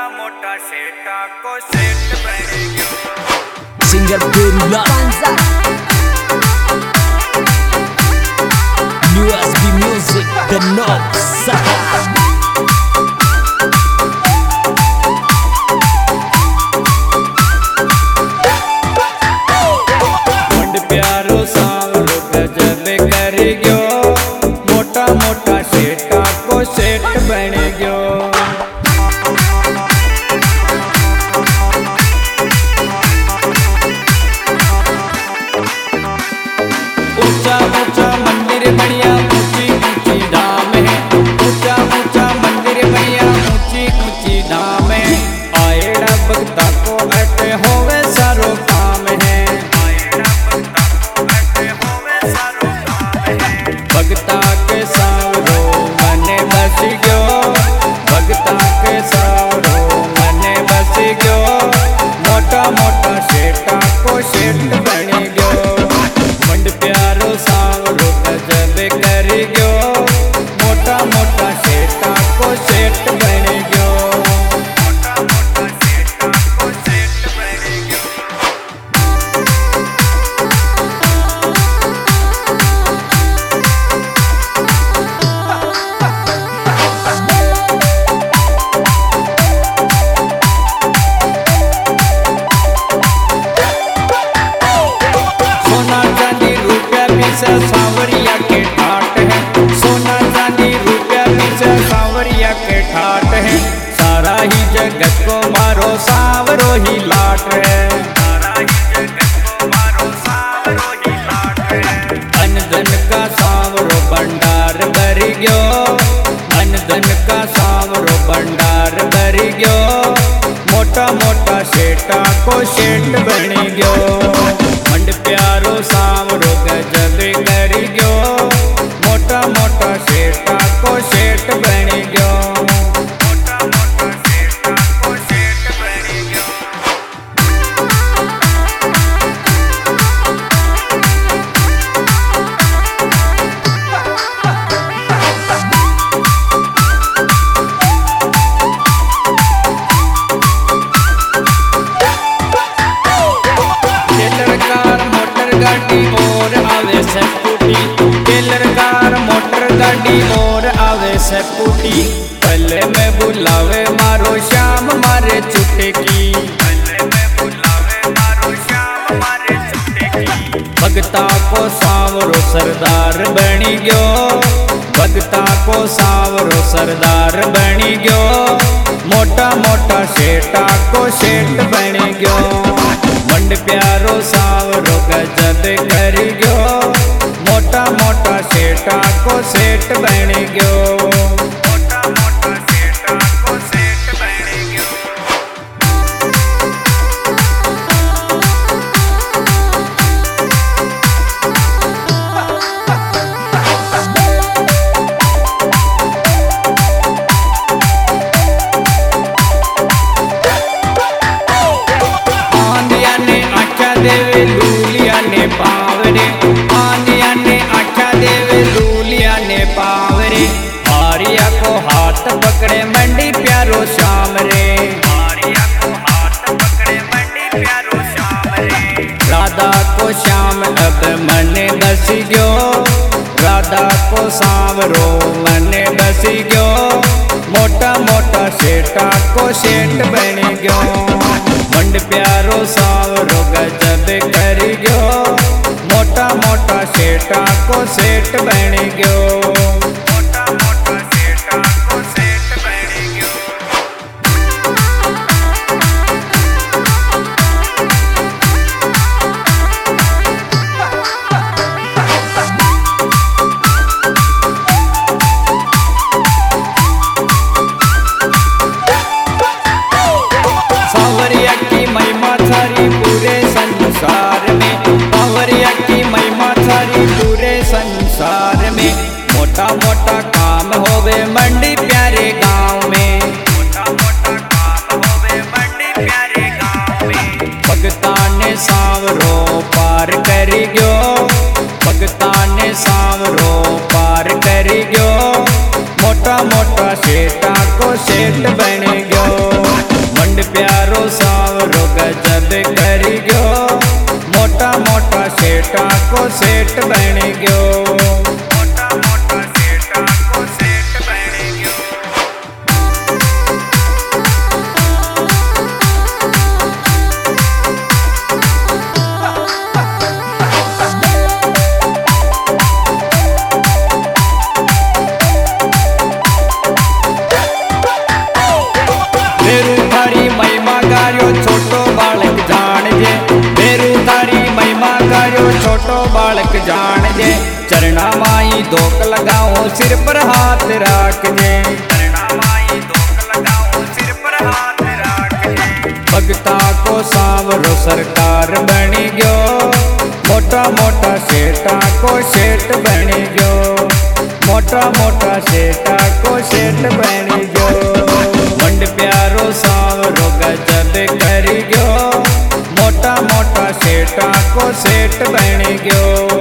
मोटा सेठा को सेठ बन गयो। सिंगर बेरुला USB Music The North Side। प्यारो सांवरो गजब कर गयो, मोटा मोटा सेठा को सेठ बन गयो। ऊंचा ऊंचा मंदिर बढ़िया ऊंची ऊंची धाम है, ऊंचा ऊंचा मंदिर बढ़िया ऊंची ऊंची धाम है। आएड़ा भक्ता को अटे होवे सारो काम है, भगता के सावरो मने बस गयो, भगता के सावरो मने बस गयो। मोटा मोटा सेठा को सेठ बन गयो, मंड प्यारो सावरो गजब कर गयो, मोटा मोटा सेठा को सेठ बन गयो। मोटा मोटा सेठा को सेठ बन गयो। सांवरिया के ठाट है, सोना चांदी रुपया पीछे सांवरिया के ठाट है। सारा ही जगत को मारो सांवरो ही लाट है, सारा ही जगत को मारो सांवरो ही लाट है। अन धन का सांवरो भंडार भर गयो, अन धन का सांवरो भंडार भर गयो। मोटा मोटा सेठा को सेठ बन गयो, मंड प्यारो सांवरो गजब कर गयो, मोटा मोटा सेठा को सेठ बन गयो। मोटा मोटा सेठा को सेठ बन गयो। गाड़ी और आवे स्कूटी, टेलर कार मोटर गाड़ी और आवे स्कूटी। पहले में बुलावे मारो श्याम मारे चुटकी, पहले में बुलावे मारो श्याम मारे चुटकी। भगता को सांवरो सरदार बनी गयो, भगता को सांवरो सरदार बनी गयो। मोटा मोटा सेठा को सेठ बन गयो, मंड प्यारो सांवरो गजब कर गयो, मोटा मोटा सेठा को सेठ बन गयो। मोटा मोटा सेठा को सेठ बन गयो। देवे लूलिया ने पावरे, आंधिया ने आख्या देवे लूलिया ने पावरे। आर्या को हाथ पकड़े मंडी प्यारो श्याम रे, आर्या को हाथ पकड़े मंडी प्यारो श्याम रे। राधा को श्याम अब मने बस गयो, राधा को सांवरो मने बस गयो। मोटा मोटा सेठा को सेठ बन गयो, मंड प्यारो सांवरो गजब कर गयो, मोटा मोटा सेठा को सेठ बन गयो। मोटा मोटा सेठा को सेठ बन गयो। सांवरिया की महिमा थारी पूरे संसार में, सांवरिया की महिमा थारी पूरे संसार में। मोटा मोटा काम होवे मंडी प्यारे गांव में, मोटा मोटा काम होवे मंडी प्यारे गांव में। भगता ने सांवरो पार कर गयो, भगता ने सांवरो पार कर गयो। मोटा मोटा सेठा को सेठ बन गयो। को सेठ बन गयो। मोटा मोटा सेठा को सेठ बन गयो। मेरू थारी महिमा गायो छोटो बालक जान जे। मेरू थारी महिमा गायो छोटो बालक जान जे। चरणा माई धोक लगाओ सिर पर हाथ राख जे। चरणा माई धोक लगाओ सिर पर हाथ राख जे। भगता को सांवरो सरकार बनी गयो। मोटा मोटा सेठा को सेठ बनी गयो। मोटा मोटा सेठा को सेठ बनी गयो। मंड प्यारो सांवरो गजब कर गयो। मोटा मोटा सेठा को सेठ बन गयो।